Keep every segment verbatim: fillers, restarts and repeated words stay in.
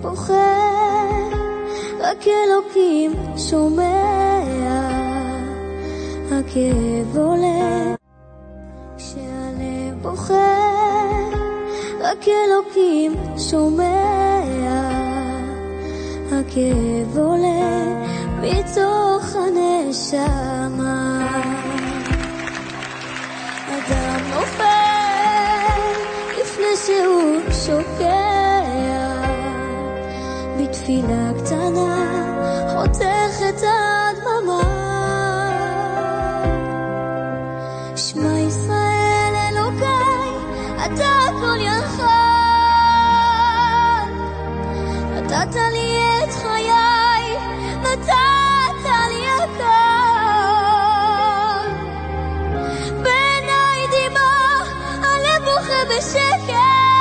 פוחד, רק אלוקים שומע, הכאב עולה כשהלב פוחד, רק אלוקים שומע, הכאב עולה מתוך הנשמה. אדם נופל לפני שהוא שוקע, בתפילה קטנה חותך את הדממה. שמע ישראל אלוקיי, אתה הכל יכול, נתת לי את חיי, נתת לי הכל. בעיניי דמעה, הלב בוכה בשקט,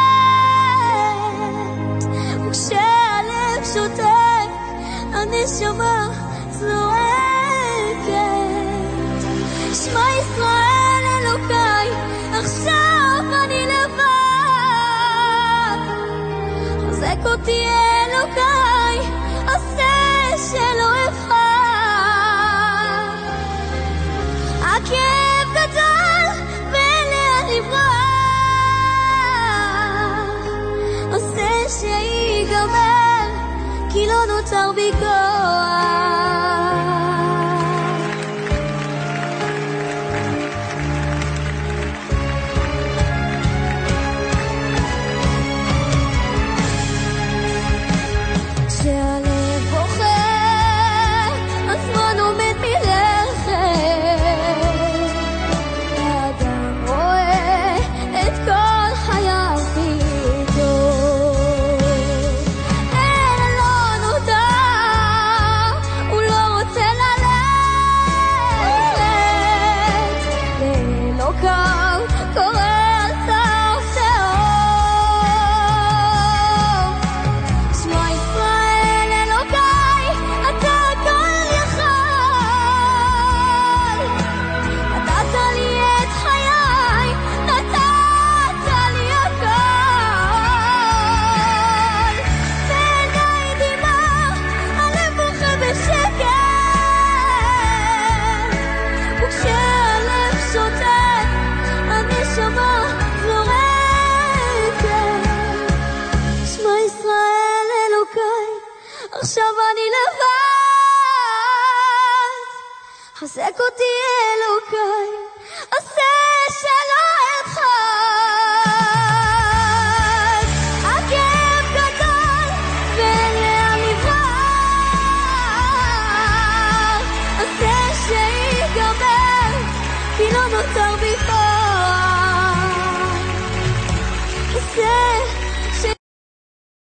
וכשהלב שותק, הנשמה זועקת. שמע ישראל אלוקיי, עכשיו אני לבד, חזק אותי אלוקיי, עשה שלא אבחר. הכאב גדול ואין לאן לברוח, עשה שיגמר כי לא נותר בי כוח. כשהלב בוכה, הזמן עומד מלכת, האדם רואה את כל חייו פתאום. אין לו נותר, הוא לא רוצה ללכת, לאלוקיו קורא על סף תהום. שמע ישראל אלוקיי, אתה הכל יכול, נתת לי את חיי, נתת לי הכל. בעיניי דמעה, הלב בוכה בשקט, וכשהלב שותק, הנשמה זורקת. שמע ישראל אלוקיי, עכשיו אני לבד, חזק אותי אלוקיי, עשה שלום